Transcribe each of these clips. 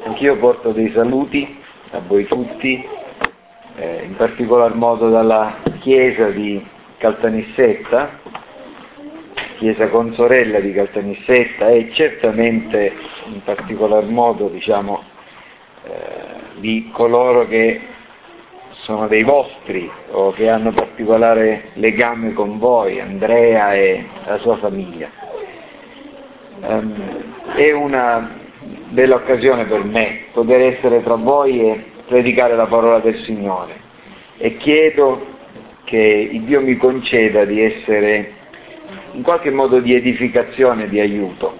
Anch'io porto dei saluti a voi tutti, in particolar modo dalla chiesa di Caltanissetta, chiesa consorella di Caltanissetta, e certamente in particolar modo di coloro che sono dei vostri o che hanno particolare legame con voi, Andrea e la sua famiglia. È una bella occasione per me poter essere tra voi e predicare la parola del Signore, e chiedo che Dio mi conceda di essere in qualche modo di edificazione, di aiuto.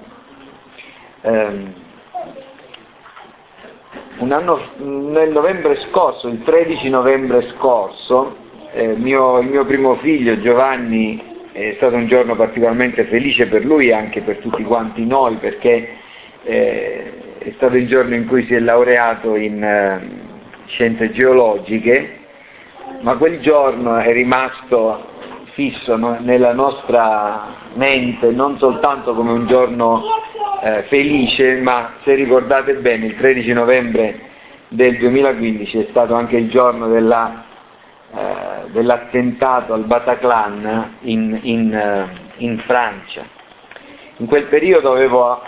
Nel novembre scorso, il 13 novembre scorso, il mio primo figlio Giovanni, è stato un giorno particolarmente felice per lui e anche per tutti quanti noi, perché è stato il giorno in cui si è laureato in scienze geologiche, ma quel giorno è rimasto fisso nella nostra mente non soltanto come un giorno felice, ma se ricordate bene il 13 novembre del 2015 è stato anche il giorno dell'attentato al Bataclan in Francia. In quel periodo avevo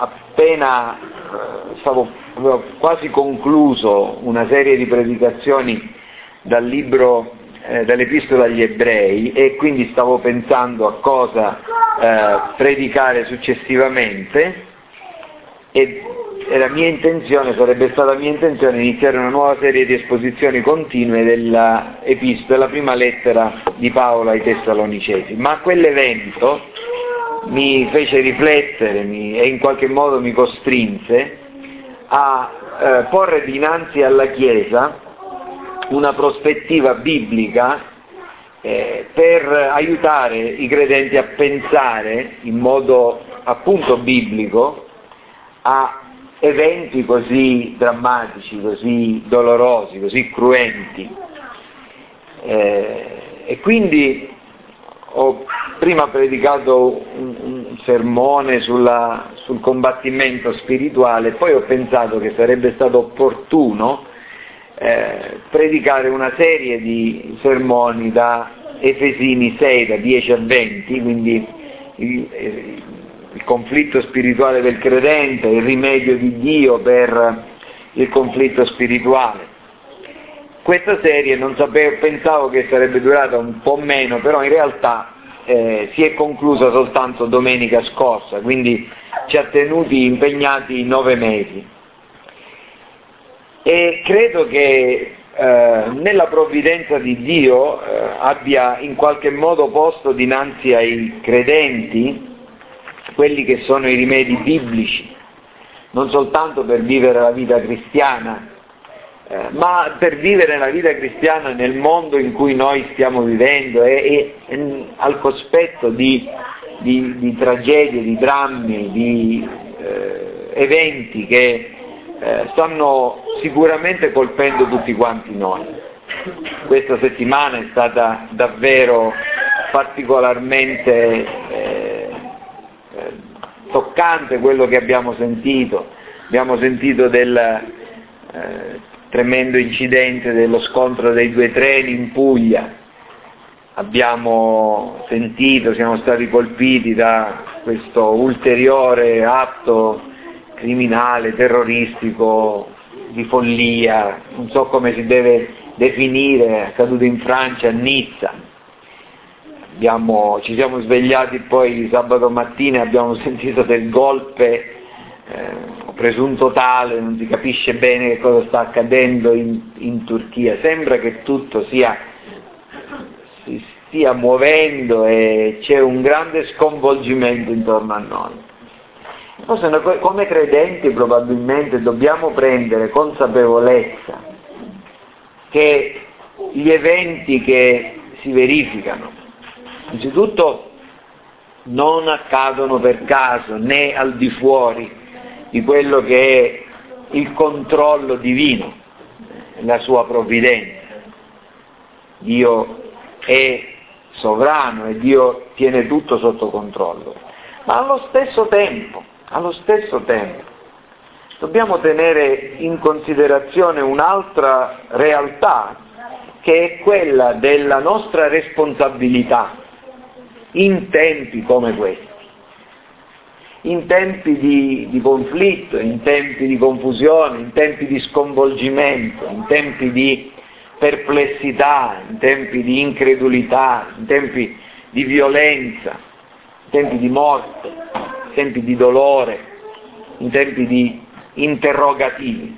quasi concluso una serie di predicazioni dall'Epistola agli Ebrei, e quindi stavo pensando a cosa predicare successivamente, e sarebbe stata mia intenzione iniziare una nuova serie di esposizioni continue della prima lettera di Paolo ai Tessalonicesi, ma quell'evento mi fece riflettere e in qualche modo mi costrinse a porre dinanzi alla Chiesa una prospettiva biblica per aiutare i credenti a pensare in modo appunto biblico a eventi così drammatici, così dolorosi, così cruenti. E quindi ho prima predicato un sermone sul combattimento spirituale, e poi ho pensato che sarebbe stato opportuno predicare una serie di sermoni da Efesini 6, da 10 a 20, quindi il conflitto spirituale del credente, il rimedio di Dio per il conflitto spirituale. Questa serie pensavo che sarebbe durata un po' meno, però in realtà si è conclusa soltanto domenica scorsa, quindi ci ha tenuti impegnati 9 mesi. E credo che nella provvidenza di Dio abbia in qualche modo posto dinanzi ai credenti quelli che sono i rimedi biblici, non soltanto per vivere la vita cristiana, ma per vivere la vita cristiana nel mondo in cui noi stiamo vivendo e al cospetto di tragedie, di drammi, di eventi che stanno sicuramente colpendo tutti quanti noi. Questa settimana è stata davvero particolarmente toccante quello che abbiamo sentito del tremendo incidente, dello scontro dei 2 treni in Puglia. Siamo stati colpiti da questo ulteriore atto criminale, terroristico, di follia, non so come si deve definire, accaduto in Francia, a Nizza. Ci siamo svegliati poi sabato mattina e abbiamo sentito del golpe presunto tale, non si capisce bene che cosa sta accadendo in Turchia. Sembra che tutto si stia muovendo e c'è un grande sconvolgimento intorno a noi. Forse noi come credenti probabilmente dobbiamo prendere consapevolezza che gli eventi che si verificano, innanzitutto, non accadono per caso, né al di fuori di quello che è il controllo divino, la sua provvidenza. Dio è sovrano e Dio tiene tutto sotto controllo, ma allo stesso tempo dobbiamo tenere in considerazione un'altra realtà, che è quella della nostra responsabilità in tempi come questi, in tempi di conflitto, in tempi di confusione, in tempi di sconvolgimento, in tempi di perplessità, in tempi di incredulità, in tempi di violenza, in tempi di morte, in tempi di dolore, in tempi di interrogativi.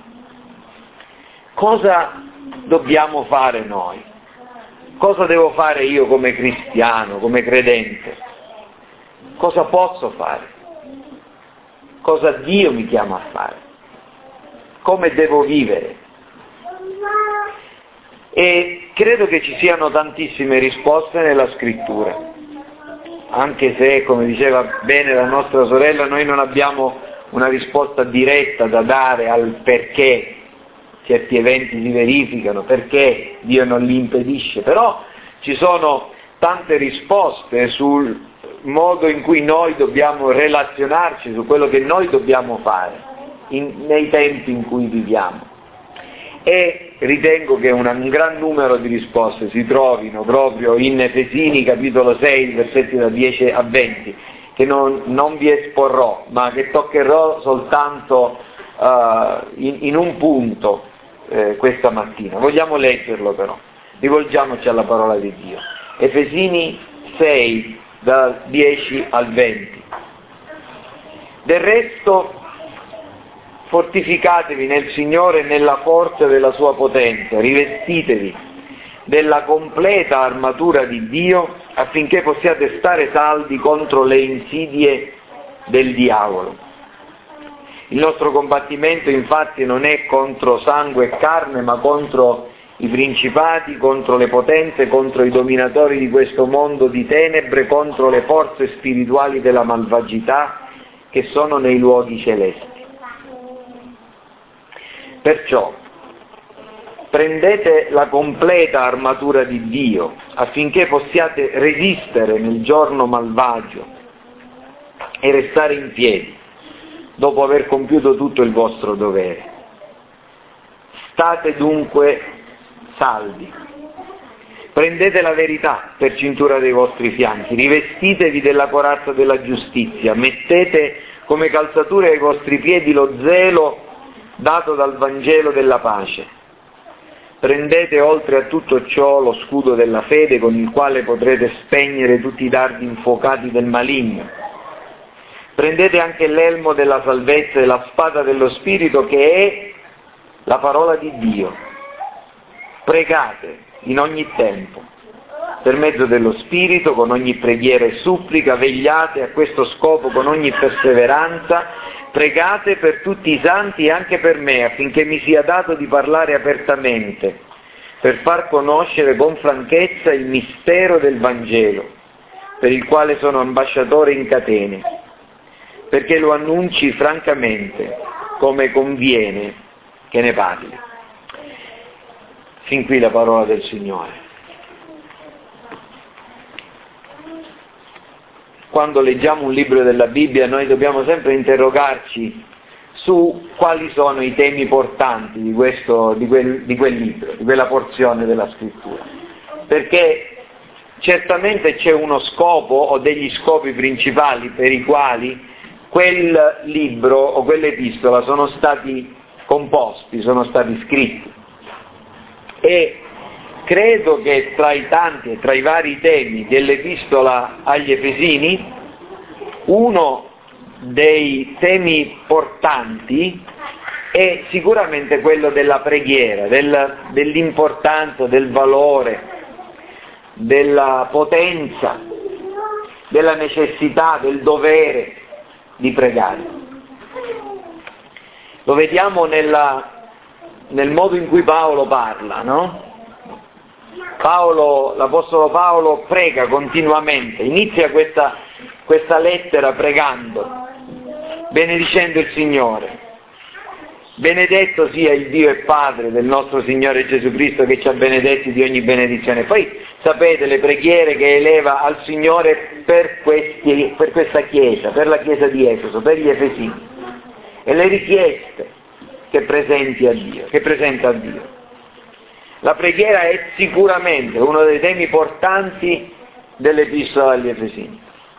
Cosa dobbiamo fare noi? Cosa devo fare io come cristiano, come credente? Cosa posso fare? Cosa Dio mi chiama a fare? Come devo vivere? E credo che ci siano tantissime risposte nella Scrittura, anche se, come diceva bene la nostra sorella, noi non abbiamo una risposta diretta da dare al perché certi eventi si verificano, perché Dio non li impedisce, però ci sono tante risposte sul modo in cui noi dobbiamo relazionarci, su quello che noi dobbiamo fare nei tempi in cui viviamo. E ritengo che un gran numero di risposte si trovino proprio in Efesini capitolo 6, versetti da 10 a 20, che non vi esporrò, ma che toccherò soltanto in un punto questa mattina. Vogliamo leggerlo però, rivolgiamoci alla parola di Dio. Efesini 6, da 10 al 20. Del resto, fortificatevi nel Signore e nella forza della sua potenza, rivestitevi della completa armatura di Dio affinché possiate stare saldi contro le insidie del diavolo. Il nostro combattimento infatti non è contro sangue e carne, ma contro i principati, contro le potenze, contro i dominatori di questo mondo di tenebre, contro le forze spirituali della malvagità che sono nei luoghi celesti. Perciò prendete la completa armatura di Dio affinché possiate resistere nel giorno malvagio e restare in piedi dopo aver compiuto tutto il vostro dovere. State dunque saldi. Prendete la verità per cintura dei vostri fianchi, rivestitevi della corazza della giustizia, mettete come calzatura ai vostri piedi lo zelo dato dal Vangelo della pace. Prendete oltre a tutto ciò lo scudo della fede con il quale potrete spegnere tutti i dardi infuocati del maligno. Prendete anche l'elmo della salvezza e la spada dello Spirito che è la parola di Dio. Pregate in ogni tempo, per mezzo dello Spirito, con ogni preghiera e supplica, vegliate a questo scopo con ogni perseveranza, pregate per tutti i santi e anche per me, affinché mi sia dato di parlare apertamente, per far conoscere con franchezza il mistero del Vangelo, per il quale sono ambasciatore in catene, perché lo annunci francamente, come conviene che ne parli. Fin qui la parola del Signore. Quando leggiamo un libro della Bibbia noi dobbiamo sempre interrogarci su quali sono i temi portanti di quel libro, di quella porzione della Scrittura. Perché certamente c'è uno scopo o degli scopi principali per i quali quel libro o quell'epistola sono stati composti, sono stati scritti. E credo che tra i tanti e tra i vari temi dell'epistola agli Efesini, uno dei temi portanti è sicuramente quello della preghiera, dell'importanza, del valore, della potenza, della necessità, del dovere di pregare. Lo vediamo nel modo in cui Paolo parla, no? L'Apostolo Paolo prega continuamente, inizia questa lettera pregando, benedicendo il Signore. Benedetto sia il Dio e Padre del nostro Signore Gesù Cristo, che ci ha benedetti di ogni benedizione. Poi sapete le preghiere che eleva al Signore per questa Chiesa, per la Chiesa di Efeso, per gli Efesini, e le richieste che presenta a Dio. La preghiera è sicuramente uno dei temi portanti dell'Epistola agli Efesini.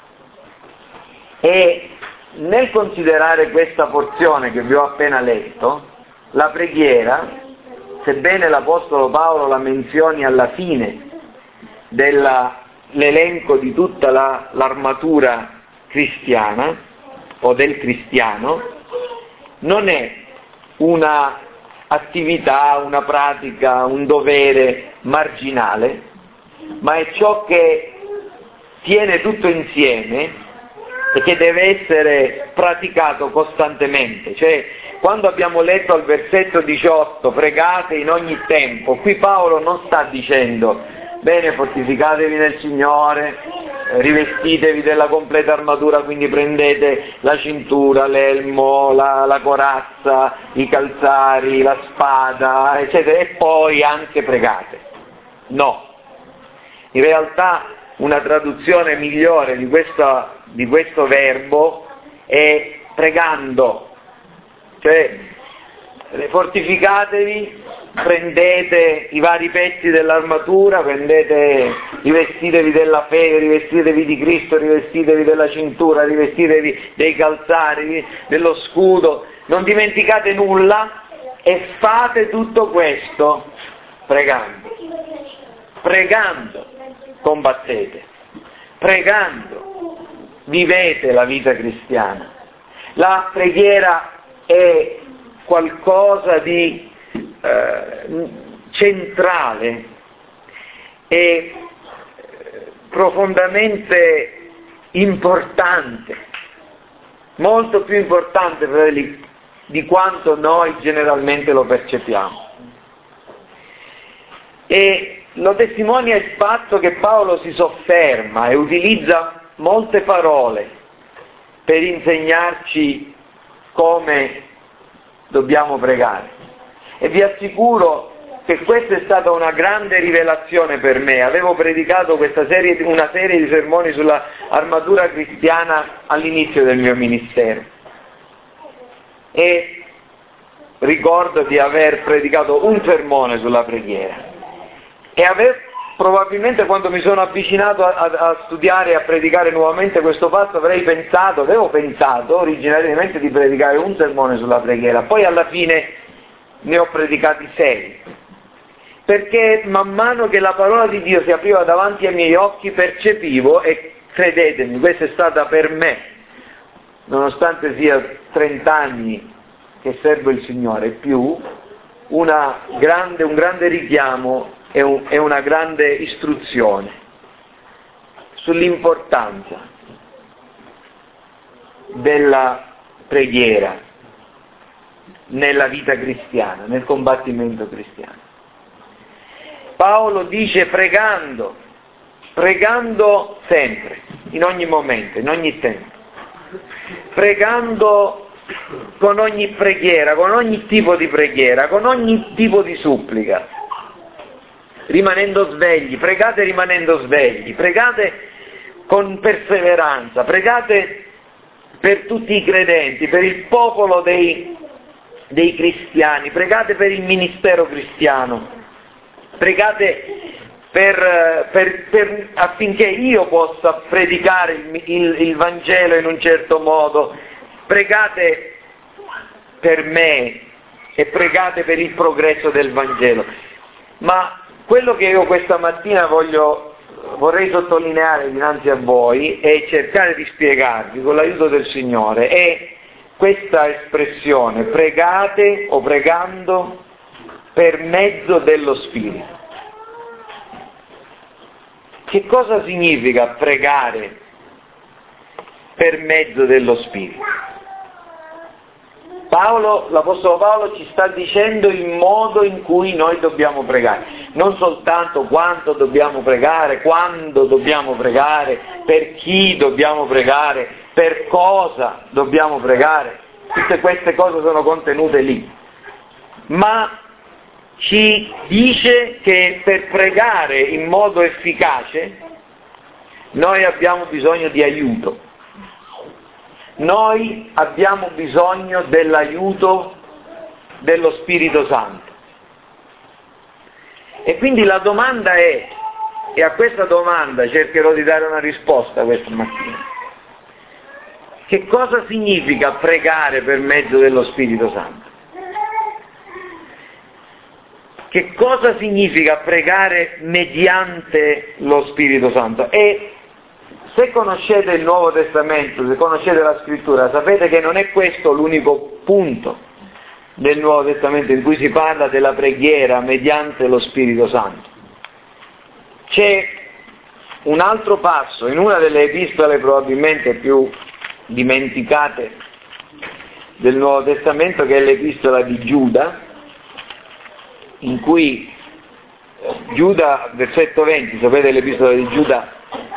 E nel considerare questa porzione che vi ho appena letto, la preghiera, sebbene l'Apostolo Paolo la menzioni alla fine dell'elenco di tutta l'armatura cristiana o del cristiano, non è una attività, una pratica, un dovere marginale, ma è ciò che tiene tutto insieme e che deve essere praticato costantemente. Cioè, quando abbiamo letto al versetto 18, pregate in ogni tempo, qui Paolo non sta dicendo, bene, fortificatevi nel Signore, rivestitevi della completa armatura, quindi prendete la cintura, l'elmo, la corazza, i calzari, la spada, eccetera, e poi anche pregate. No. In realtà una traduzione migliore di questo verbo è pregando, cioè fortificatevi, prendete i vari pezzi dell'armatura, rivestitevi della fede, rivestitevi di Cristo, rivestitevi della cintura, rivestitevi dei calzari, dello scudo, non dimenticate nulla e fate tutto questo pregando. Pregando combattete, pregando vivete la vita cristiana. La preghiera è qualcosa di centrale e profondamente importante, molto più importante, fratelli, di quanto noi generalmente lo percepiamo. E lo testimonia il fatto che Paolo si sofferma e utilizza molte parole per insegnarci come dobbiamo pregare. E vi assicuro che questa è stata una grande rivelazione per me. Avevo predicato una serie di sermoni sulla armatura cristiana all'inizio del mio ministero. E ricordo di aver predicato un sermone sulla preghiera. E probabilmente quando mi sono avvicinato a studiare e a predicare nuovamente questo fatto avevo pensato originariamente di predicare un sermone sulla preghiera, poi alla fine ne ho predicati 6, perché man mano che la parola di Dio si apriva davanti ai miei occhi percepivo, e credetemi, questa è stata per me, nonostante sia 30 anni che servo il Signore, più un grande richiamo e una grande istruzione sull'importanza della preghiera nella vita cristiana, nel combattimento cristiano. Paolo dice pregando sempre, in ogni momento, in ogni tempo, pregando con ogni preghiera, con ogni tipo di preghiera, con ogni tipo di supplica, rimanendo svegli, pregate rimanendo svegli, pregate con perseveranza, pregate per tutti i credenti, per il popolo dei cristiani, pregate per il ministero cristiano, pregate affinché io possa predicare il Vangelo in un certo modo, pregate per me e pregate per il progresso del Vangelo. Ma quello che io questa mattina vorrei sottolineare dinanzi a voi e cercare di spiegarvi con l'aiuto del Signore è questa espressione, pregate o pregando per mezzo dello Spirito. Che cosa significa pregare per mezzo dello Spirito? L'Apostolo Paolo ci sta dicendo il modo in cui noi dobbiamo pregare, non soltanto quanto dobbiamo pregare, quando dobbiamo pregare, per chi dobbiamo pregare, per cosa dobbiamo pregare, tutte queste cose sono contenute lì, ma ci dice che per pregare in modo efficace noi abbiamo bisogno di aiuto. Noi abbiamo bisogno dell'aiuto dello Spirito Santo. E quindi la domanda è, e a questa domanda cercherò di dare una risposta questa mattina: che cosa significa pregare per mezzo dello Spirito Santo? Che cosa significa pregare mediante lo Spirito Santo? E se conoscete il Nuovo Testamento, se conoscete la Scrittura, sapete che non è questo l'unico punto del Nuovo Testamento in cui si parla della preghiera mediante lo Spirito Santo. C'è un altro passo in una delle epistole probabilmente più dimenticate del Nuovo Testamento, che è l'epistola di Giuda, in cui Giuda, versetto 20, sapete l'epistola di Giuda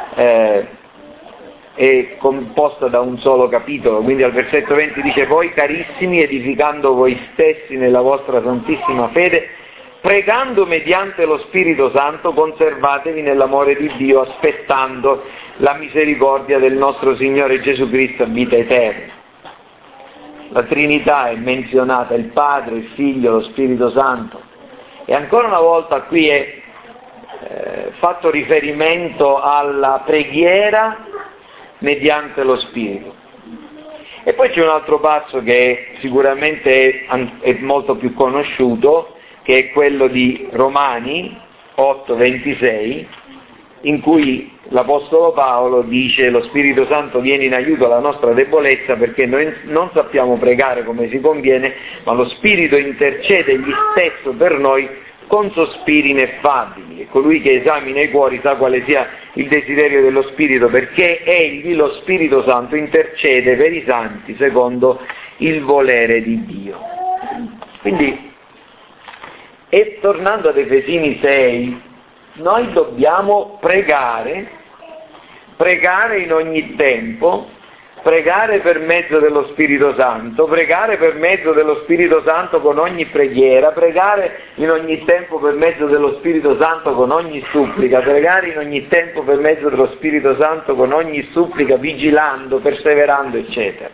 è composta da un solo capitolo, quindi al versetto 20 dice: voi carissimi, edificando voi stessi nella vostra santissima fede, pregando mediante lo Spirito Santo, conservatevi nell'amore di Dio, aspettando la misericordia del nostro Signore Gesù Cristo a vita eterna. La Trinità è menzionata, il Padre, il Figlio, lo Spirito Santo. E ancora una volta qui è fatto riferimento alla preghiera mediante lo Spirito. E poi c'è un altro passo che sicuramente è molto più conosciuto, che è quello di Romani 8:26, in cui l'Apostolo Paolo dice: lo Spirito Santo viene in aiuto alla nostra debolezza, perché noi non sappiamo pregare come si conviene, ma lo Spirito intercede egli stesso per noi con sospiri ineffabili. E colui che esamina i cuori sa quale sia il desiderio dello Spirito, perché egli, lo Spirito Santo, intercede per i santi secondo il volere di Dio. Quindi, e tornando ad Efesini 6, noi dobbiamo pregare in ogni tempo, pregare per mezzo dello Spirito Santo, pregare per mezzo dello Spirito Santo con ogni preghiera, pregare in ogni tempo per mezzo dello Spirito Santo con ogni supplica, pregare in ogni tempo per mezzo dello Spirito Santo con ogni supplica, vigilando, perseverando, eccetera.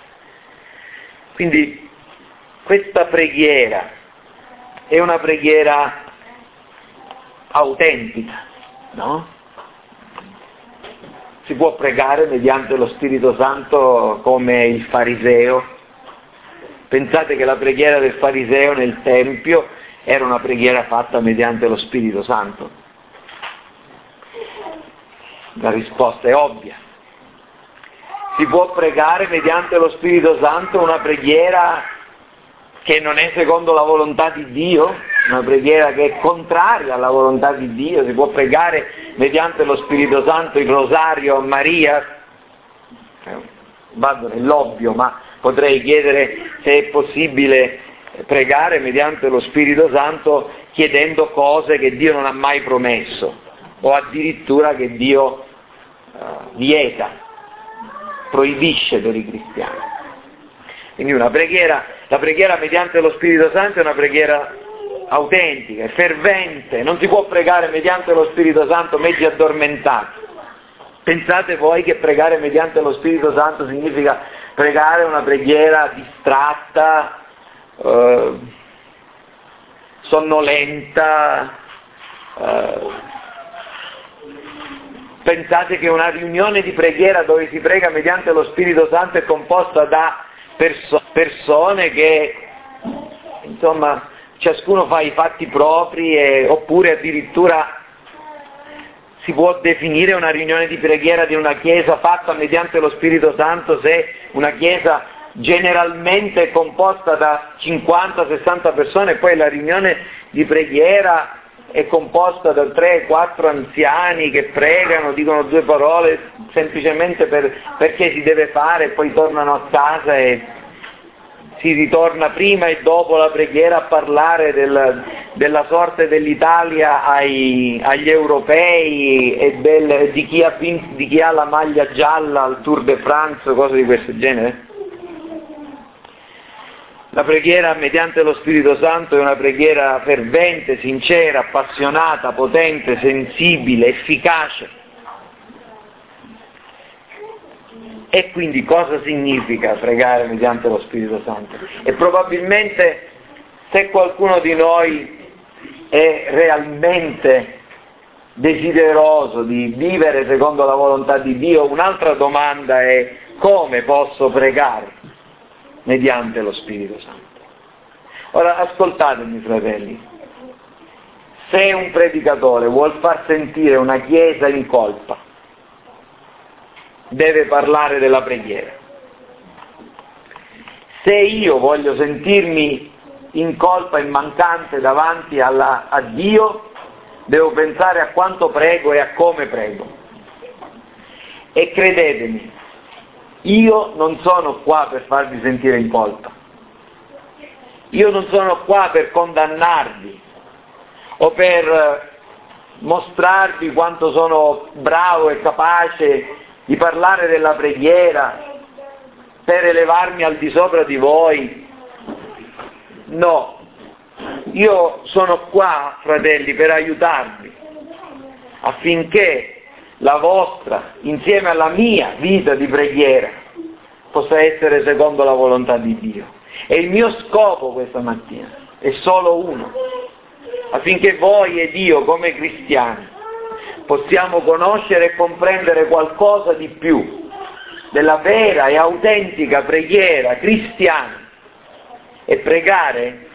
Quindi questa preghiera è una preghiera autentica, no? Si può pregare mediante lo Spirito Santo come il fariseo. Pensate che la preghiera del fariseo nel Tempio era una preghiera fatta mediante lo Spirito Santo? La risposta è ovvia. Si può pregare mediante lo Spirito Santo una preghiera che non è secondo la volontà di Dio, una preghiera che è contraria alla volontà di Dio. Si può pregare mediante lo Spirito Santo il rosario a Maria. Vado nell'ovvio, ma potrei chiedere se è possibile pregare mediante lo Spirito Santo chiedendo cose che Dio non ha mai promesso, o addirittura che Dio vieta, proibisce per i cristiani. Quindi la preghiera mediante lo Spirito Santo è una preghiera autentica, è fervente. Non si può pregare mediante lo Spirito Santo mezzi addormentati. Pensate voi che pregare mediante lo Spirito Santo significa pregare una preghiera distratta, sonnolenta? Pensate che una riunione di preghiera dove si prega mediante lo Spirito Santo è composta da persone che, insomma, ciascuno fa i fatti propri, oppure addirittura si può definire una riunione di preghiera di una chiesa fatta mediante lo Spirito Santo se una chiesa generalmente è composta da 50-60 persone e poi la riunione di preghiera è composta da 3-4 anziani che pregano, dicono due parole semplicemente perché si deve fare e poi tornano a casa e si ritorna prima e dopo la preghiera a parlare della sorte dell'Italia agli europei e di chi ha la maglia gialla al Tour de France, cose di questo genere. La preghiera mediante lo Spirito Santo è una preghiera fervente, sincera, appassionata, potente, sensibile, efficace. E quindi cosa significa pregare mediante lo Spirito Santo? E probabilmente se qualcuno di noi è realmente desideroso di vivere secondo la volontà di Dio, un'altra domanda è: come posso pregare mediante lo Spirito Santo? Ora ascoltatemi, fratelli, se un predicatore vuol far sentire una chiesa in colpa, deve parlare della preghiera. Se io voglio sentirmi in colpa e mancante davanti a Dio, devo pensare a quanto prego e a come prego. E credetemi, io non sono qua per farvi sentire in colpa. Io non sono qua per condannarvi o per mostrarvi quanto sono bravo e capace di parlare della preghiera, per elevarmi al di sopra di voi. No, io sono qua, fratelli, per aiutarvi affinché la vostra, insieme alla mia vita di preghiera, possa essere secondo la volontà di Dio. E il mio scopo questa mattina è solo uno: affinché voi ed io come cristiani possiamo conoscere e comprendere qualcosa di più della vera e autentica preghiera cristiana e pregare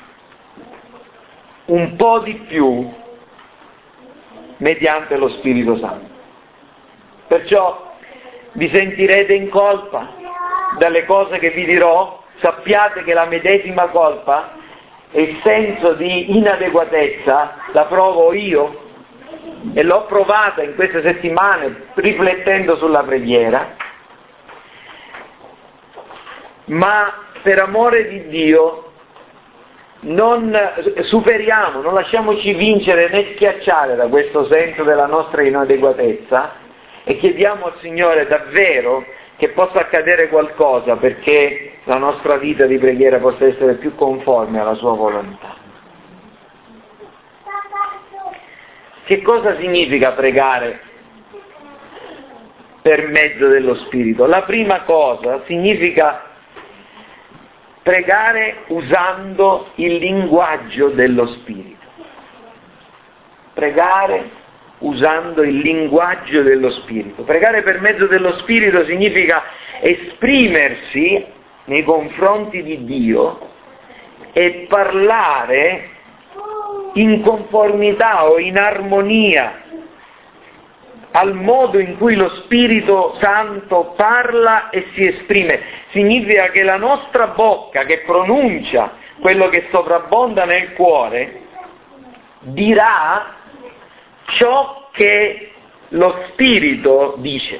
un po' di più mediante lo Spirito Santo. Perciò vi sentirete in colpa dalle cose che vi dirò, sappiate che la medesima colpa e il senso di inadeguatezza la provo io e l'ho provata in queste settimane riflettendo sulla preghiera, ma per amore di Dio non superiamo, non lasciamoci vincere né schiacciare da questo senso della nostra inadeguatezza e chiediamo al Signore davvero che possa accadere qualcosa perché la nostra vita di preghiera possa essere più conforme alla sua volontà. Che cosa significa pregare per mezzo dello Spirito? La prima cosa significa pregare usando il linguaggio dello Spirito. Pregare usando il linguaggio dello Spirito. Pregare per mezzo dello Spirito significa esprimersi nei confronti di Dio e parlare in conformità o in armonia al modo in cui lo Spirito Santo parla e si esprime. Significa che la nostra bocca, che pronuncia quello che sovrabbonda nel cuore, dirà ciò che lo Spirito dice.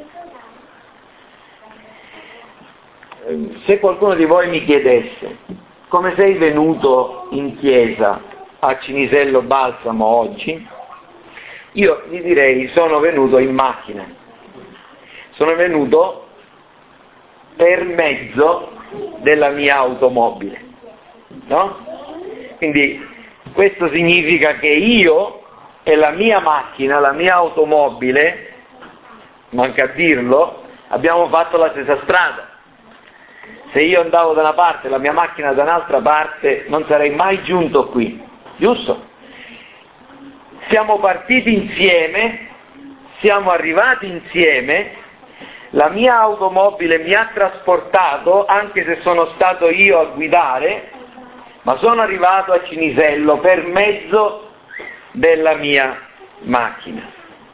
Se qualcuno di voi mi chiedesse come sei venuto in chiesa a Cinisello Balsamo oggi, io gli direi: sono venuto in macchina, sono venuto per mezzo della mia automobile, no? Quindi questo significa che io e la mia macchina, la mia automobile, manca a dirlo, abbiamo fatto la stessa strada. Se io andavo da una parte e la mia macchina da un'altra parte, non sarei mai giunto qui, giusto? Siamo partiti insieme, siamo arrivati insieme, la mia automobile mi ha trasportato, anche se sono stato io a guidare, ma sono arrivato a Cinisello per mezzo della mia macchina.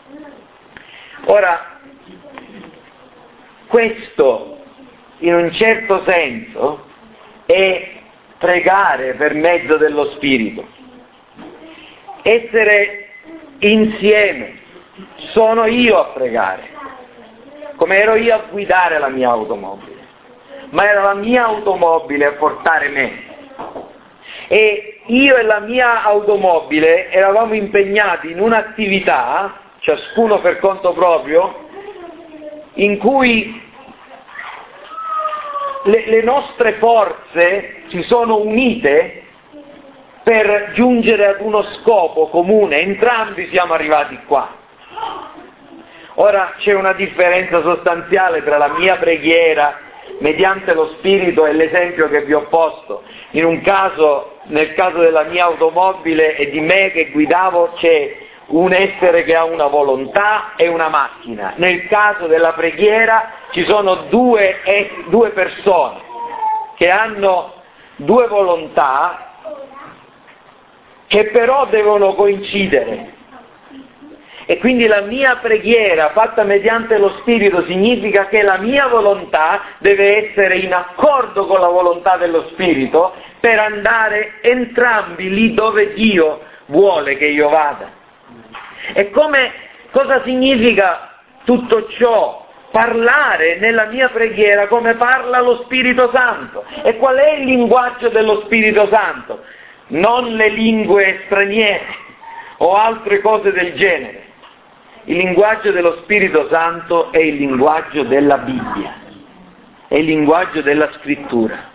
Ora, questo in un certo senso è pregare per mezzo dello Spirito. Essere insieme, sono io a pregare, come ero io a guidare la mia automobile, ma era la mia automobile a portare me. E io e la mia automobile eravamo impegnati in un'attività, ciascuno per conto proprio, in cui le nostre forze si sono unite per giungere ad uno scopo comune, entrambi siamo arrivati qua. Ora c'è una differenza sostanziale tra la mia preghiera mediante lo Spirito è l'esempio che vi ho posto. Nel caso della mia automobile e di me che guidavo c'è un essere che ha una volontà e una macchina. Nel caso della preghiera ci sono due persone che hanno due volontà che però devono coincidere. E quindi la mia preghiera fatta mediante lo Spirito significa che la mia volontà deve essere in accordo con la volontà dello Spirito per andare entrambi lì dove Dio vuole che io vada. E cosa significa tutto ciò? Parlare nella mia preghiera come parla lo Spirito Santo. E qual è il linguaggio dello Spirito Santo? Non le lingue straniere o altre cose del genere. Il linguaggio dello Spirito Santo è il linguaggio della Bibbia, è il linguaggio della Scrittura.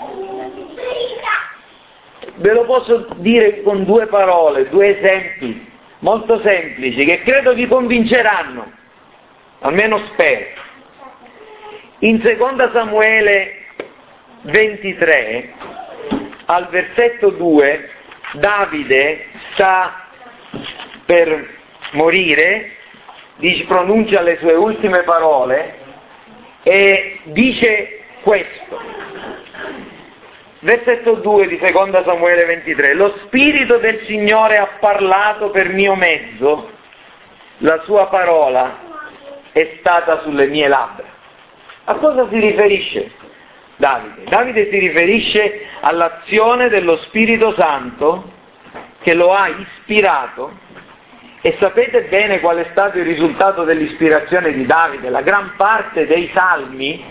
Ve lo posso dire con due parole, due esempi molto semplici che credo vi convinceranno, almeno spero. In 2 Samuele 23, al versetto 2, Davide sta per morire, pronuncia le sue ultime parole e dice questo. Versetto 2 di 2 Samuele 23: lo Spirito del Signore ha parlato per mio mezzo, la sua parola è stata sulle mie labbra. A cosa si riferisce Davide? Davide si riferisce all'azione dello Spirito Santo che lo ha ispirato. E sapete bene qual è stato il risultato dell'ispirazione di Davide? La gran parte dei salmi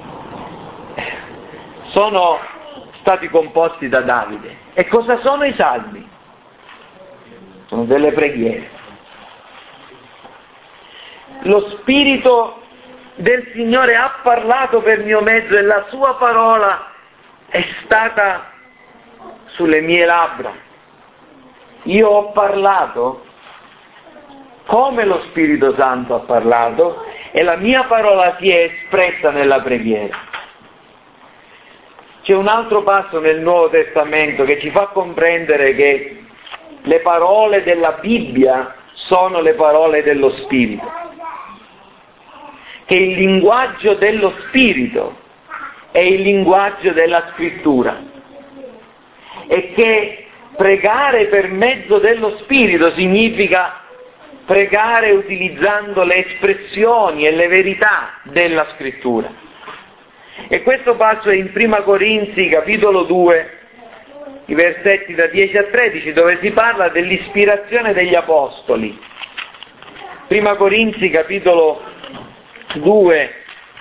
sono stati composti da Davide. E cosa sono i salmi? Sono delle preghiere. Lo Spirito del Signore ha parlato per mio mezzo e la sua parola è stata sulle mie labbra. Io ho parlato come lo Spirito Santo ha parlato e la mia parola si è espressa nella preghiera. C'è un altro passo nel Nuovo Testamento che ci fa comprendere che le parole della Bibbia sono le parole dello Spirito, che il linguaggio dello Spirito è il linguaggio della Scrittura e che pregare per mezzo dello Spirito significa pregare utilizzando le espressioni e le verità della Scrittura. E questo passo è in Prima Corinzi, capitolo 2, i versetti da 10 a 13, dove si parla dell'ispirazione degli Apostoli. Prima Corinzi, capitolo 2,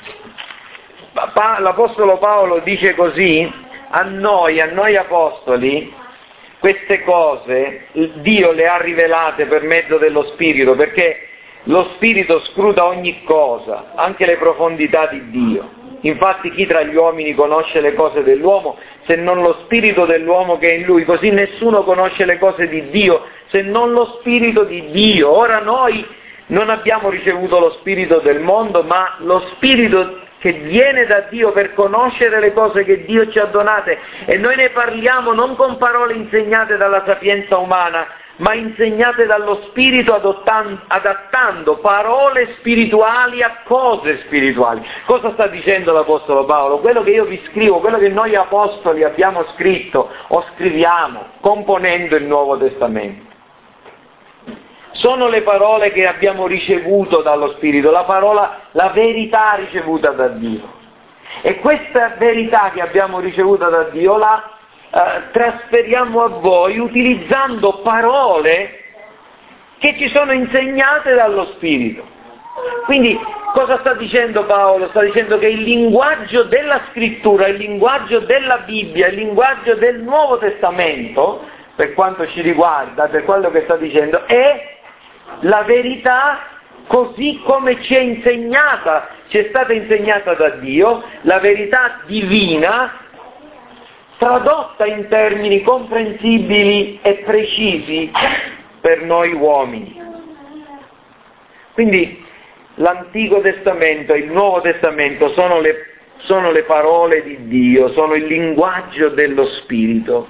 l'Apostolo Paolo dice così: a noi Apostoli, queste cose Dio le ha rivelate per mezzo dello Spirito, perché lo Spirito scruta ogni cosa, anche le profondità di Dio. Infatti chi tra gli uomini conosce le cose dell'uomo se non lo Spirito dell'uomo che è in lui? Così nessuno conosce le cose di Dio se non lo Spirito di Dio. Ora noi non abbiamo ricevuto lo Spirito del mondo, ma lo Spirito che viene da Dio per conoscere le cose che Dio ci ha donate, e noi ne parliamo non con parole insegnate dalla sapienza umana, ma insegnate dallo Spirito, adattando parole spirituali a cose spirituali. Cosa sta dicendo l'Apostolo Paolo? Quello che io vi scrivo, quello che noi Apostoli abbiamo scritto o scriviamo componendo il Nuovo Testamento, sono le parole che abbiamo ricevuto dallo Spirito, la verità ricevuta da Dio. E questa verità che abbiamo ricevuta da Dio la trasferiamo a voi utilizzando parole che ci sono insegnate dallo Spirito. Quindi cosa sta dicendo Paolo? Sta dicendo che il linguaggio della Scrittura, il linguaggio della Bibbia, il linguaggio del Nuovo Testamento, per quanto ci riguarda, per quello che sta dicendo, è la verità così come ci è stata insegnata da Dio, la verità divina tradotta in termini comprensibili e precisi per noi uomini. Quindi l'Antico Testamento e il Nuovo Testamento sono le sono le parole di Dio, sono il linguaggio dello Spirito.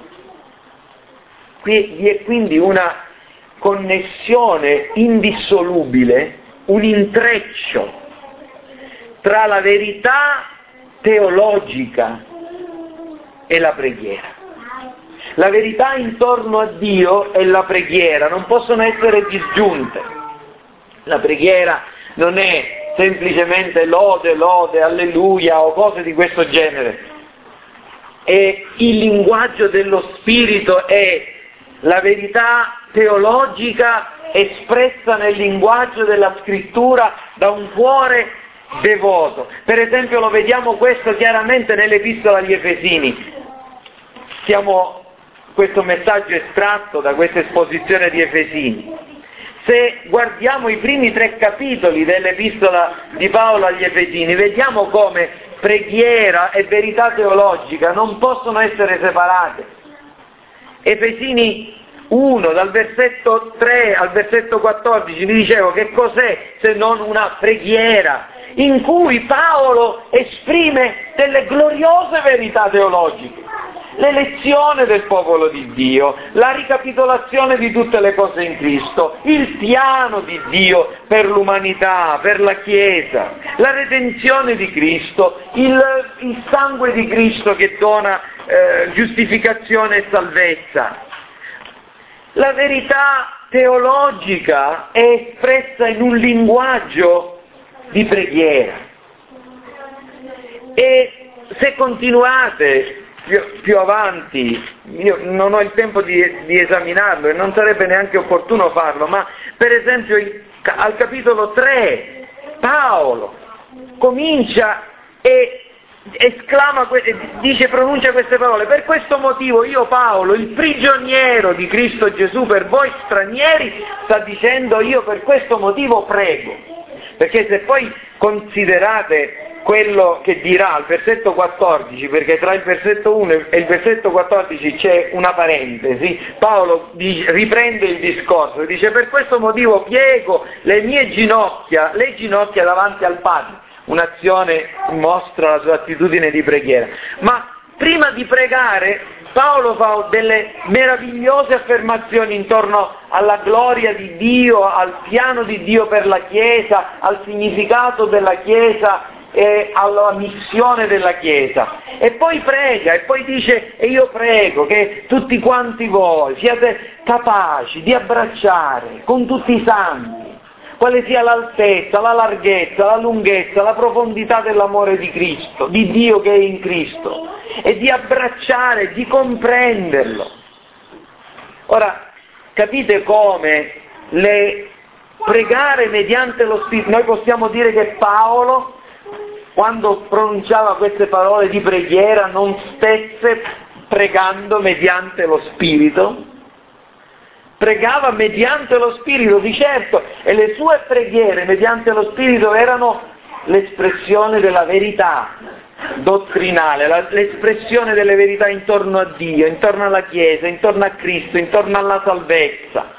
Vi è quindi una connessione indissolubile, un intreccio tra la verità teologica e la preghiera. La verità intorno a Dio e la preghiera non possono essere disgiunte. La preghiera non è semplicemente lode, alleluia o cose di questo genere. E il linguaggio dello Spirito è la verità teologica espressa nel linguaggio della Scrittura da un cuore devoto. Per esempio lo vediamo questo chiaramente nell'Epistola agli Efesini. Questo messaggio estratto da questa esposizione di Efesini. Se guardiamo i primi 3 capitoli dell'Epistola di Paolo agli Efesini, vediamo come preghiera e verità teologica non possono essere separate. Efesini 1, dal versetto 3 al versetto 14, vi dicevo che cos'è se non una preghiera in cui Paolo esprime delle gloriose verità teologiche. L'elezione del popolo di Dio, la ricapitolazione di tutte le cose in Cristo, il piano di Dio per l'umanità, per la Chiesa, la redenzione di Cristo, il sangue di Cristo che dona giustificazione e salvezza. La verità teologica è espressa in un linguaggio di preghiera. E se continuate più avanti, io non ho il tempo di esaminarlo e non sarebbe neanche opportuno farlo, ma per esempio al capitolo 3 Paolo comincia e pronuncia queste parole: per questo motivo io Paolo, il prigioniero di Cristo Gesù per voi stranieri, sta dicendo io per questo motivo prego. Perché se poi considerate quello che dirà al versetto 14, perché tra il versetto 1 e il versetto 14 c'è una parentesi, Paolo riprende il discorso e dice: per questo motivo piego le mie ginocchia, le ginocchia davanti al Padre. Un'azione mostra la sua attitudine di preghiera. Ma prima di pregare Paolo fa delle meravigliose affermazioni intorno alla gloria di Dio, al piano di Dio per la Chiesa, al significato della Chiesa e alla missione della Chiesa. E poi prega, e poi dice: e io prego che tutti quanti voi siate capaci di abbracciare con tutti i santi quale sia l'altezza, la larghezza, la lunghezza, la profondità dell'amore di Cristo, di Dio che è in Cristo, e di abbracciare, di comprenderlo. Ora, capite come pregare mediante lo Spirito, noi possiamo dire che Paolo, quando pronunciava queste parole di preghiera, non stesse pregando mediante lo Spirito? Pregava mediante lo Spirito, di certo, e le sue preghiere mediante lo Spirito erano l'espressione della verità dottrinale, l'espressione delle verità intorno a Dio, intorno alla Chiesa, intorno a Cristo, intorno alla salvezza.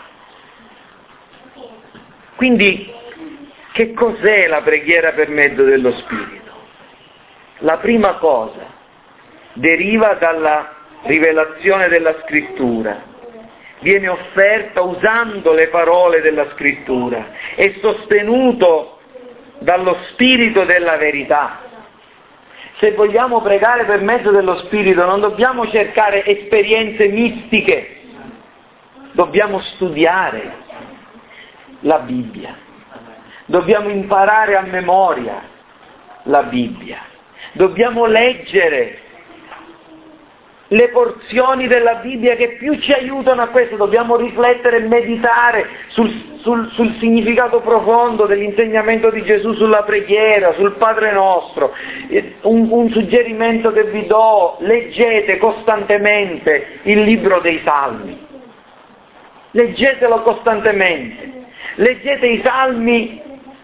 Quindi, che cos'è la preghiera per mezzo dello Spirito? La prima cosa deriva dalla rivelazione della Scrittura. Viene offerta usando le parole della Scrittura, è sostenuto dallo Spirito della verità. Se vogliamo pregare per mezzo dello Spirito non dobbiamo cercare esperienze mistiche, dobbiamo studiare la Bibbia, dobbiamo imparare a memoria la Bibbia, dobbiamo leggere le porzioni della Bibbia che più ci aiutano a questo, dobbiamo riflettere e meditare sul significato profondo dell'insegnamento di Gesù sulla preghiera, sul Padre nostro. Un suggerimento che vi do: leggete costantemente il libro dei Salmi, leggetelo costantemente, leggete i Salmi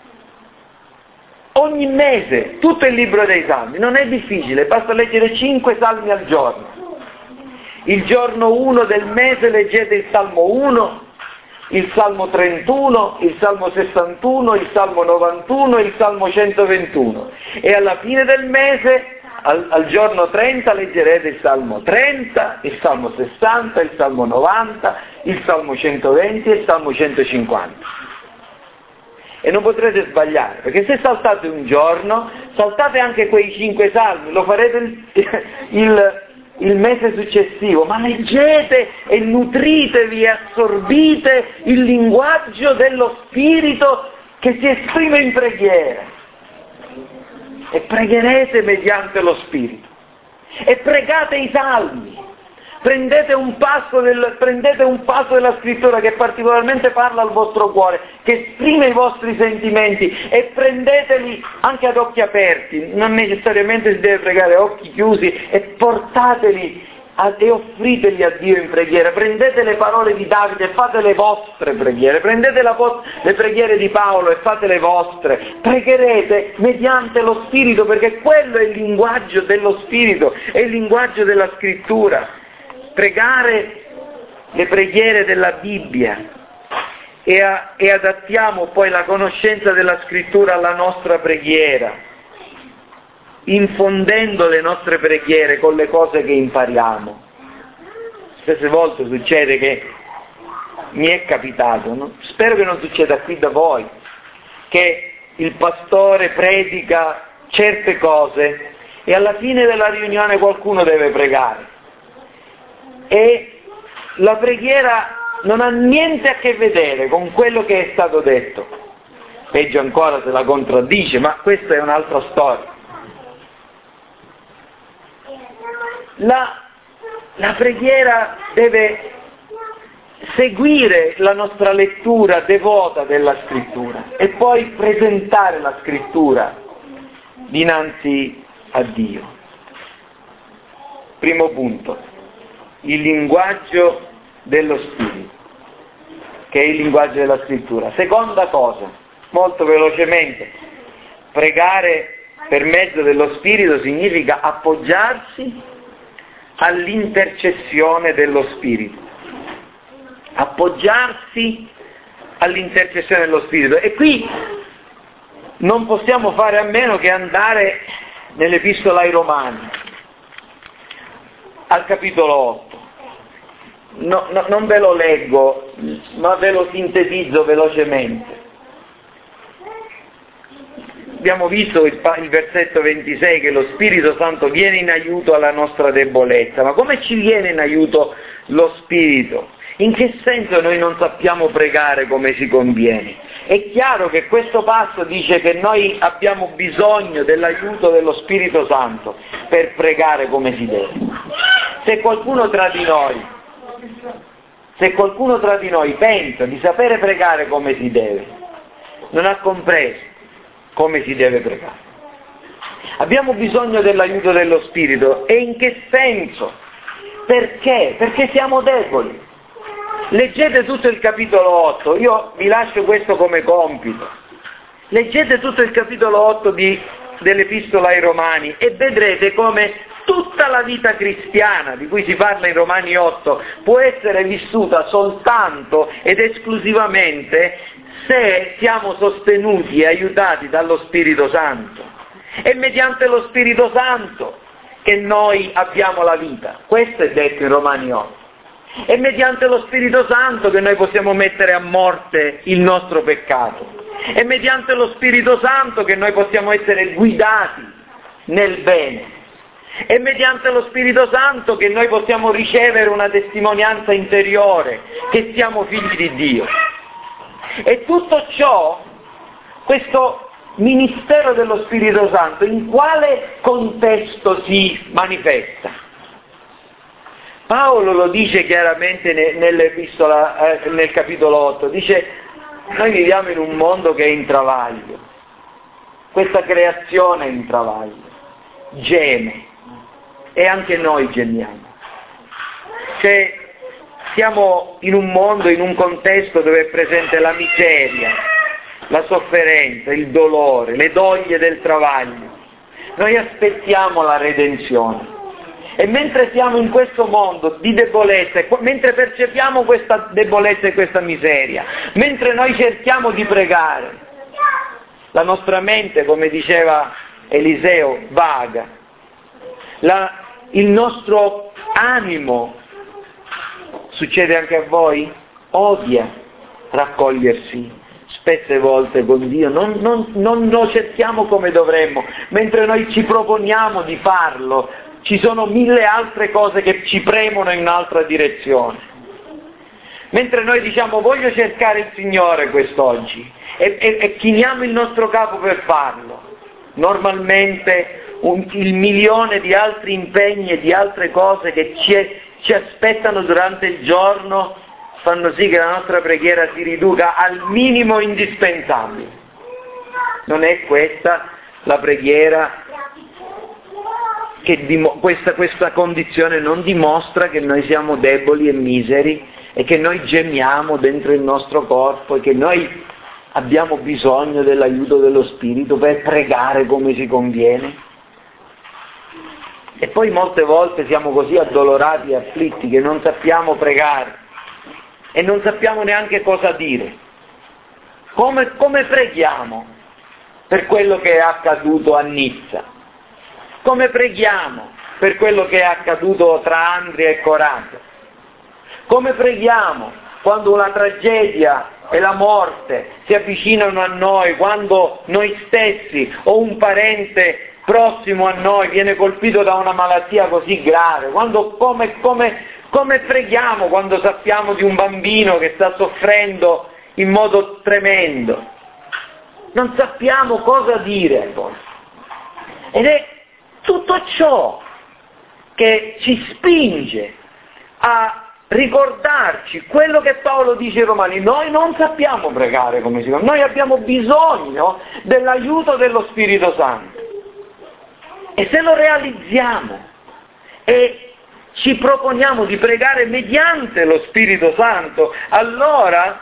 ogni mese, tutto il libro dei Salmi, non è difficile, basta leggere 5 Salmi al giorno. Il giorno 1 del mese leggete il Salmo 1, il Salmo 31, il Salmo 61, il Salmo 91 e il Salmo 121. E alla fine del mese al giorno 30 leggerete il Salmo 30, il Salmo 60, il Salmo 90, il Salmo 120 e il Salmo 150. E non potrete sbagliare, perché se saltate un giorno, saltate anche quei 5 salmi, lo farete il mese successivo, ma leggete e nutritevi e assorbite il linguaggio dello Spirito che si esprime in preghiera. E pregherete mediante lo Spirito. E pregate i salmi. Prendete un passo della Scrittura che particolarmente parla al vostro cuore, che esprime i vostri sentimenti, e prendeteli anche ad occhi aperti, non necessariamente si deve pregare a occhi chiusi, e portateli e offriteli a Dio in preghiera. Prendete le parole di Davide e fate le vostre preghiere, prendete le preghiere di Paolo e fate le vostre. Pregherete mediante lo Spirito, perché quello è il linguaggio dello Spirito, è il linguaggio della Scrittura. Pregare le preghiere della Bibbia e adattiamo poi la conoscenza della Scrittura alla nostra preghiera, infondendo le nostre preghiere con le cose che impariamo. Spesse volte succede che mi è capitato, no? Spero che non succeda qui da voi, che il pastore predica certe cose e alla fine della riunione qualcuno deve pregare. E la preghiera non ha niente a che vedere con quello che è stato detto, peggio ancora se la contraddice, ma questa è un'altra storia. La preghiera deve seguire la nostra lettura devota della Scrittura e poi presentare la Scrittura dinanzi a Dio. Primo punto. Il linguaggio dello Spirito, che è il linguaggio della Scrittura. Seconda cosa, molto velocemente, pregare per mezzo dello Spirito significa appoggiarsi all'intercessione dello Spirito. Appoggiarsi all'intercessione dello Spirito. E qui non possiamo fare a meno che andare nell'Epistola ai Romani, al capitolo 8. Non ve lo leggo, ma ve lo sintetizzo velocemente. Abbiamo visto il versetto 26 che lo Spirito Santo viene in aiuto alla nostra debolezza, ma come ci viene in aiuto lo Spirito? In che senso noi non sappiamo pregare come si conviene? È chiaro che questo passo dice che noi abbiamo bisogno dell'aiuto dello Spirito Santo per pregare come si deve. Se qualcuno tra di noi pensa di sapere pregare come si deve, non ha compreso come si deve pregare. Abbiamo bisogno dell'aiuto dello Spirito. E in che senso? Perché? Perché siamo deboli. Leggete tutto il capitolo 8, io vi lascio questo come compito. Leggete tutto il capitolo 8 dell'Epistola ai Romani e vedrete come tutta la vita cristiana di cui si parla in Romani 8 può essere vissuta soltanto ed esclusivamente se siamo sostenuti e aiutati dallo Spirito Santo. È mediante lo Spirito Santo che noi abbiamo la vita. Questo è detto in Romani 8. È mediante lo Spirito Santo che noi possiamo mettere a morte il nostro peccato. È mediante lo Spirito Santo che noi possiamo essere guidati nel bene. È mediante lo Spirito Santo che noi possiamo ricevere una testimonianza interiore che siamo figli di Dio. E tutto ciò, questo ministero dello Spirito Santo, in quale contesto si manifesta? Paolo lo dice chiaramente nell'Epistola, nel capitolo 8, dice: noi viviamo in un mondo che è in travaglio, questa creazione è in travaglio, geme, e anche noi gemiamo. Cioè, siamo in un mondo, in un contesto dove è presente la miseria, la sofferenza, il dolore, le doglie del travaglio. Noi aspettiamo la redenzione. E mentre siamo in questo mondo di debolezza, mentre percepiamo questa debolezza e questa miseria, mentre noi cerchiamo di pregare, la nostra mente, come diceva Eliseo, vaga. il nostro animo, succede anche a voi, odia raccogliersi spesse volte con Dio, non lo cerchiamo come dovremmo, mentre noi ci proponiamo di farlo, ci sono 1000 altre cose che ci premono in un'altra direzione. Mentre noi diciamo voglio cercare il Signore quest'oggi e chiniamo il nostro capo per farlo, normalmente il milione di altri impegni e di altre cose che ci aspettano durante il giorno fanno sì che la nostra preghiera si riduca al minimo indispensabile. Non è questa la preghiera questa condizione non dimostra che noi siamo deboli e miseri e che noi gemiamo dentro il nostro corpo e che noi abbiamo bisogno dell'aiuto dello Spirito per pregare come si conviene. E poi molte volte siamo così addolorati e afflitti che non sappiamo pregare e non sappiamo neanche cosa dire. Come preghiamo per quello che è accaduto a Nizza? Come preghiamo per quello che è accaduto tra Andria e Corato? Come preghiamo quando la tragedia e la morte si avvicinano a noi, quando noi stessi o un parente prossimo a noi viene colpito da una malattia così grave? Come preghiamo quando sappiamo di un bambino che sta soffrendo in modo tremendo? Non sappiamo cosa dire poi. Ed è tutto ciò che ci spinge a ricordarci quello che Paolo dice ai Romani: noi non sappiamo pregare come si fa, noi abbiamo bisogno dell'aiuto dello Spirito Santo. E se lo realizziamo e ci proponiamo di pregare mediante lo Spirito Santo, allora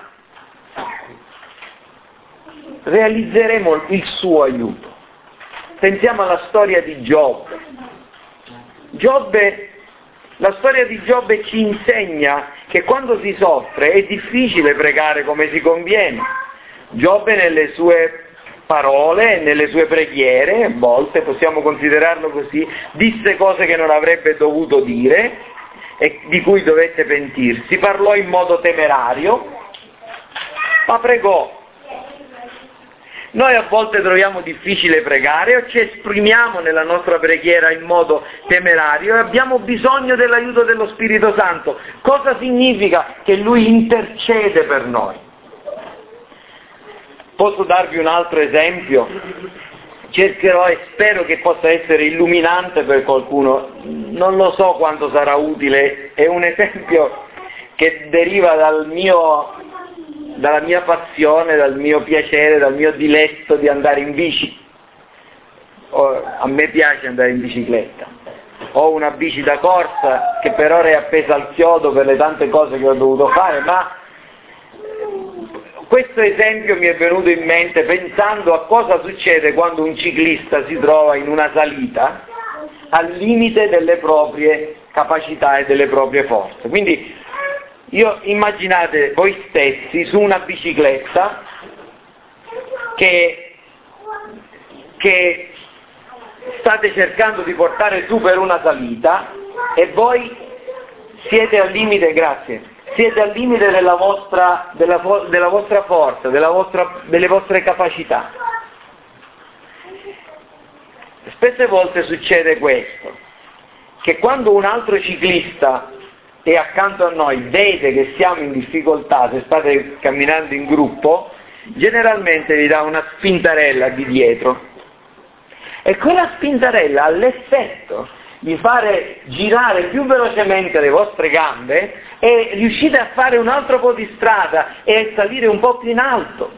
realizzeremo il suo aiuto. Pensiamo alla storia di Giobbe. La storia di Giobbe ci insegna che quando si soffre è difficile pregare come si conviene. Giobbe nelle sue parole, nelle sue preghiere, a volte possiamo considerarlo così, disse cose che non avrebbe dovuto dire e di cui dovette pentirsi, parlò in modo temerario, ma pregò. Noi a volte troviamo difficile pregare o ci esprimiamo nella nostra preghiera in modo temerario e abbiamo bisogno dell'aiuto dello Spirito Santo. Cosa significa? Che Lui intercede per noi. Posso darvi un altro esempio? Cercherò e spero che possa essere illuminante per qualcuno. Non lo so quanto sarà utile. È un esempio che deriva dalla mia passione, dal mio piacere, dal mio diletto di andare in bici. A me piace andare in bicicletta. Ho una bici da corsa che per ora è appesa al chiodo per le tante cose che ho dovuto fare, ma questo esempio mi è venuto in mente pensando a cosa succede quando un ciclista si trova in una salita al limite delle proprie capacità e delle proprie forze. Quindi immaginate voi stessi su una bicicletta che state cercando di portare su per una salita e voi siete al limite, siete al limite della vostra forza, delle vostre capacità. Spesse volte succede questo, che quando un altro ciclista è accanto a noi, vede che siamo in difficoltà, se state camminando in gruppo, generalmente vi dà una spintarella di dietro. E quella spintarella ha l'effetto di fare girare più velocemente le vostre gambe e riuscite a fare un altro po' di strada e a salire un po' più in alto.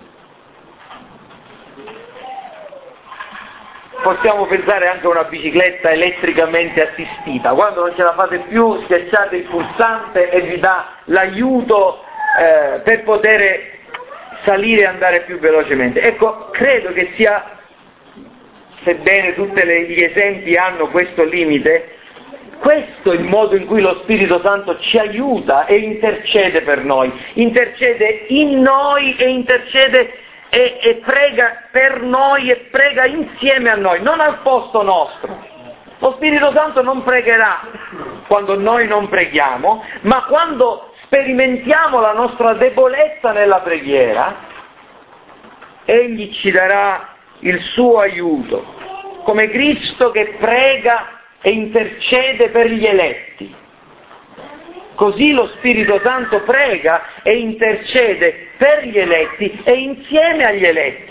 Possiamo pensare anche a una bicicletta elettricamente assistita. Quando non ce la fate più, schiacciate il pulsante e vi dà l'aiuto per poter salire e andare più velocemente. Ecco, credo che sia, sebbene tutti gli esempi hanno questo limite, questo è il modo in cui lo Spirito Santo ci aiuta e intercede per noi, intercede in noi e intercede e prega per noi e prega insieme a noi, non al posto nostro, Lo Spirito Santo non pregherà quando noi non preghiamo, ma quando sperimentiamo la nostra debolezza nella preghiera, Egli ci darà il suo aiuto, come Cristo che prega e intercede per gli eletti. Così lo Spirito Santo prega e intercede per gli eletti e insieme agli eletti.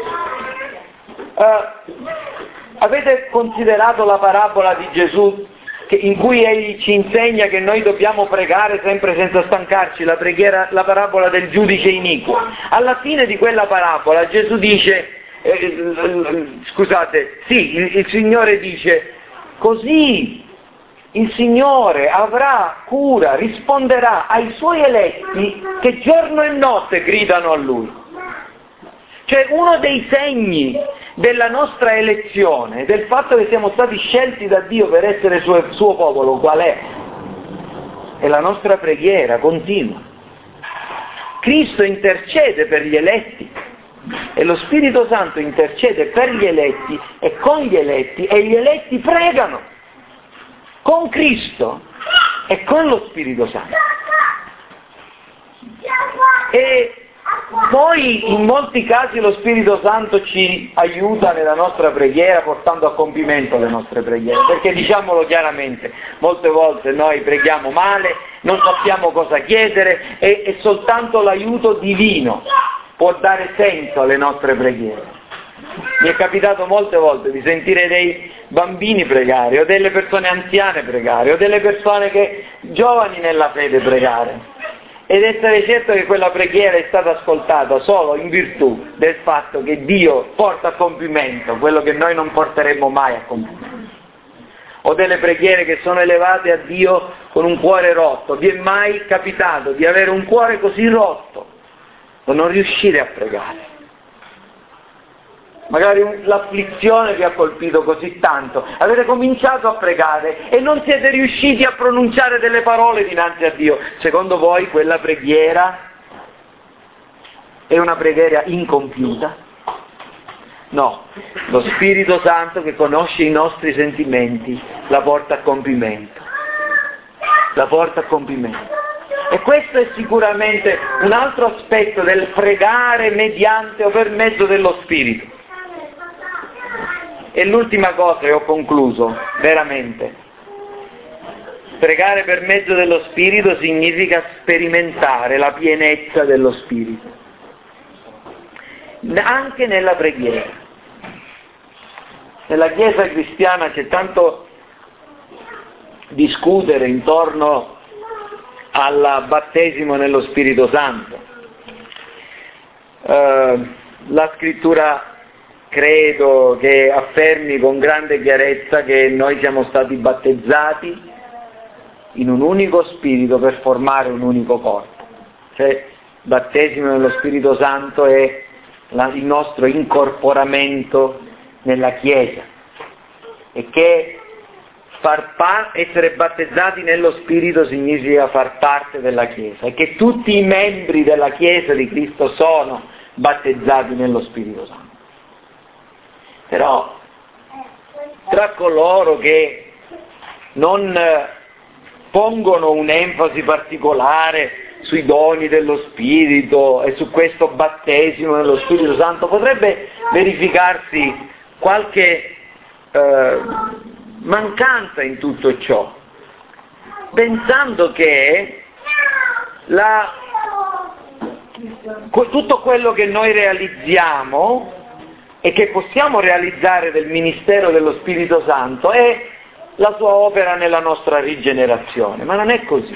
Avete considerato la parabola di Gesù in cui Egli ci insegna che noi dobbiamo pregare sempre senza stancarci, la parabola del giudice iniquo? Alla fine di quella parabola Gesù dice, il Signore dice, così il Signore avrà cura, risponderà ai Suoi eletti che giorno e notte gridano a Lui. Cioè uno dei segni della nostra elezione, del fatto che siamo stati scelti da Dio per essere suo popolo, qual è? È la nostra preghiera continua. Cristo intercede per gli eletti e lo Spirito Santo intercede per gli eletti e con gli eletti, e gli eletti pregano con Cristo e con lo Spirito Santo. E poi in molti casi lo Spirito Santo ci aiuta nella nostra preghiera portando a compimento le nostre preghiere, perché diciamolo chiaramente, molte volte noi preghiamo male, non sappiamo cosa chiedere e soltanto l'aiuto divino può dare senso alle nostre preghiere. Mi è capitato molte volte di sentire dei bambini pregare, o delle persone anziane pregare, o delle persone giovani nella fede pregare, ed essere certo che quella preghiera è stata ascoltata solo in virtù del fatto che Dio porta a compimento quello che noi non porteremmo mai a compimento. O delle preghiere che sono elevate a Dio con un cuore rotto. Vi è mai capitato di avere un cuore così rotto da non riuscire a pregare? Magari l'afflizione vi ha colpito così tanto, avete cominciato a pregare e non siete riusciti a pronunciare delle parole dinanzi a Dio. Secondo voi quella preghiera è una preghiera incompiuta? No, lo Spirito Santo che conosce i nostri sentimenti la porta a compimento. La porta a compimento. E questo è sicuramente un altro aspetto del pregare mediante o per mezzo dello Spirito. E l'ultima cosa, e ho concluso, veramente. Pregare per mezzo dello Spirito significa sperimentare la pienezza dello Spirito, anche nella preghiera. Nella Chiesa cristiana c'è tanto discutere intorno al battesimo nello Spirito Santo. La Scrittura credo che affermi con grande chiarezza che noi siamo stati battezzati in un unico spirito per formare un unico corpo. Cioè, il battesimo nello Spirito Santo è il nostro incorporamento nella Chiesa, e che essere battezzati nello Spirito significa far parte della Chiesa, e che tutti i membri della Chiesa di Cristo sono battezzati nello Spirito Santo. Però tra coloro che non pongono un'enfasi particolare sui doni dello Spirito e su questo battesimo nello Spirito Santo potrebbe verificarsi qualche mancanza in tutto ciò, pensando che tutto quello che noi realizziamo e che possiamo realizzare del ministero dello Spirito Santo è la sua opera nella nostra rigenerazione, ma non è così.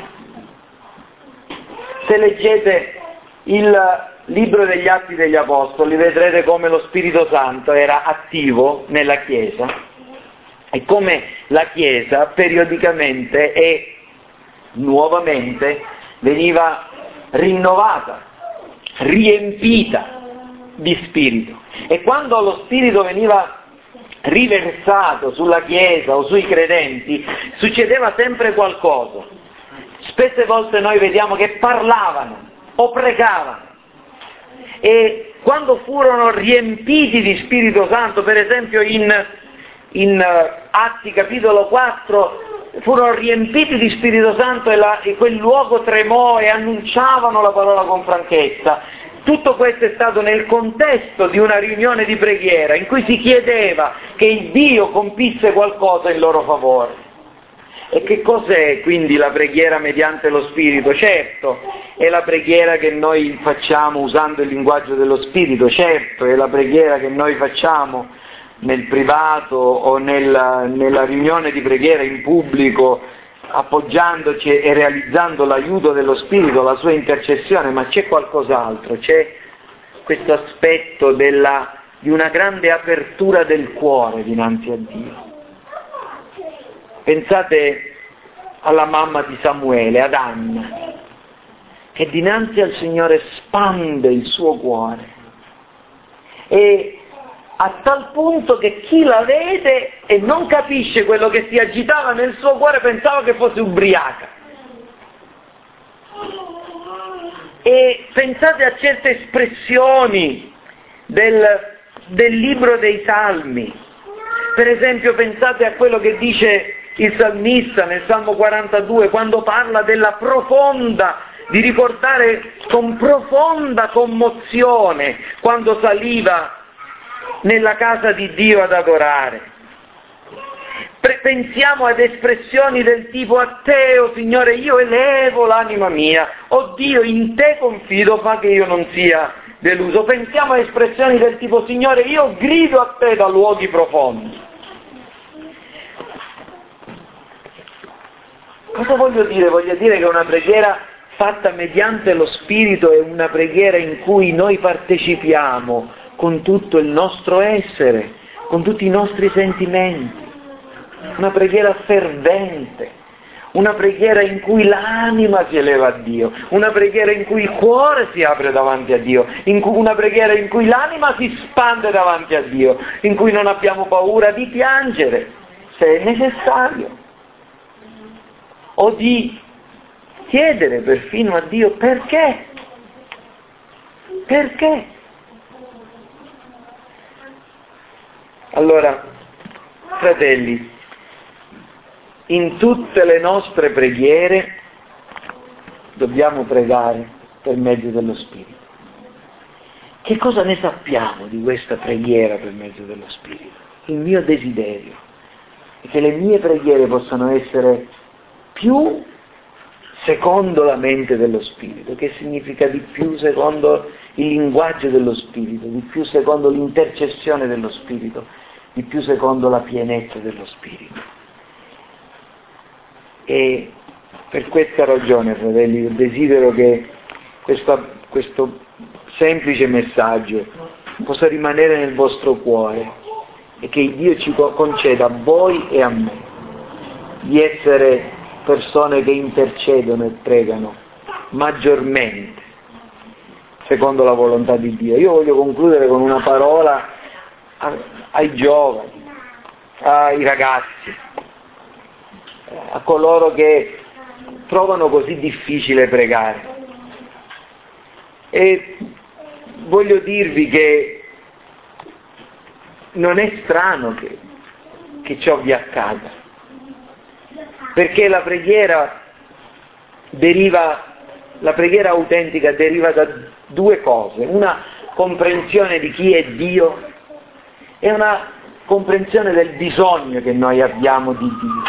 Se leggete il libro degli Atti degli Apostoli vedrete come lo Spirito Santo era attivo nella Chiesa e come la Chiesa periodicamente e nuovamente veniva rinnovata, riempita di Spirito. E quando lo Spirito veniva riversato sulla Chiesa o sui credenti, succedeva sempre qualcosa. Spesse volte noi vediamo che parlavano o pregavano, e quando furono riempiti di Spirito Santo, per esempio in in Atti capitolo 4 furono riempiti di Spirito Santo e quel luogo tremò e annunciavano la parola con franchezza. Tutto questo è stato nel contesto di una riunione di preghiera in cui si chiedeva che il Dio compisse qualcosa in loro favore. E che cos'è quindi la preghiera mediante lo Spirito? Certo, è la preghiera che noi facciamo usando il linguaggio dello Spirito, certo, è la preghiera che noi facciamo nel privato o nella riunione di preghiera in pubblico, appoggiandoci e realizzando l'aiuto dello Spirito, la sua intercessione, ma c'è qualcos'altro, c'è questo aspetto di una grande apertura del cuore dinanzi a Dio. Pensate alla mamma di Samuele, ad Anna, che dinanzi al Signore spande il suo cuore, e a tal punto che chi la vede e non capisce quello che si agitava nel suo cuore pensava che fosse ubriaca. E pensate a certe espressioni del libro dei Salmi. Per esempio pensate a quello che dice il salmista nel Salmo 42, quando parla di ricordare con profonda commozione quando saliva nella casa di Dio ad adorare. Pensiamo ad espressioni del tipo: a te, o Signore, io elevo l'anima mia, o Dio, in te confido, fa che io non sia deluso. Pensiamo a espressioni del tipo: Signore, io grido a te da luoghi profondi. Cosa voglio dire? Voglio dire che una preghiera fatta mediante lo Spirito è una preghiera in cui noi partecipiamo con tutto il nostro essere, con tutti i nostri sentimenti, una preghiera fervente, una preghiera in cui l'anima si eleva a Dio, una preghiera in cui il cuore si apre davanti a Dio, una preghiera in cui l'anima si spande davanti a Dio, in cui non abbiamo paura di piangere, se è necessario, o di chiedere perfino a Dio perché. Perché? Allora, fratelli, in tutte le nostre preghiere dobbiamo pregare per mezzo dello Spirito. Che cosa ne sappiamo di questa preghiera per mezzo dello Spirito? Il mio desiderio è che le mie preghiere possano essere più secondo la mente dello Spirito, che significa di più secondo il linguaggio dello Spirito, di più secondo l'intercessione dello Spirito, di più secondo la pienezza dello Spirito. E per questa ragione, fratelli, io desidero che questo semplice messaggio possa rimanere nel vostro cuore e che Dio ci conceda a voi e a me di essere persone che intercedono e pregano maggiormente secondo la volontà di Dio. Io voglio concludere con una parola ai giovani, ai ragazzi, a coloro che trovano così difficile pregare. E voglio dirvi che non è strano che ciò vi accada, perché la preghiera autentica deriva da due cose: una comprensione di chi è Dio e una comprensione del bisogno che noi abbiamo di Dio.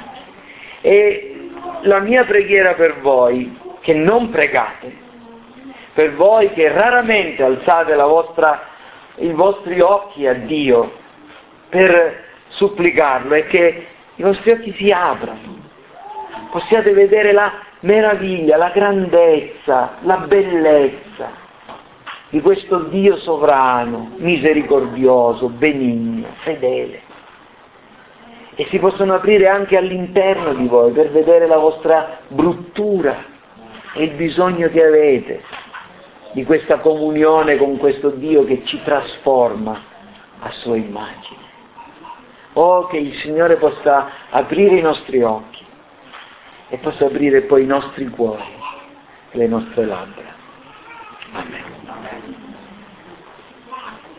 E la mia preghiera per voi che non pregate, per voi che raramente alzate i vostri occhi a Dio per supplicarlo, è che i vostri occhi si aprano, possiate vedere la meraviglia, la grandezza, la bellezza di questo Dio sovrano, misericordioso, benigno, fedele. E si possono aprire anche all'interno di voi per vedere la vostra bruttura e il bisogno che avete di questa comunione con questo Dio che ci trasforma a sua immagine. Oh, che il Signore possa aprire i nostri occhi e possa aprire poi i nostri cuori e le nostre labbra. Amen.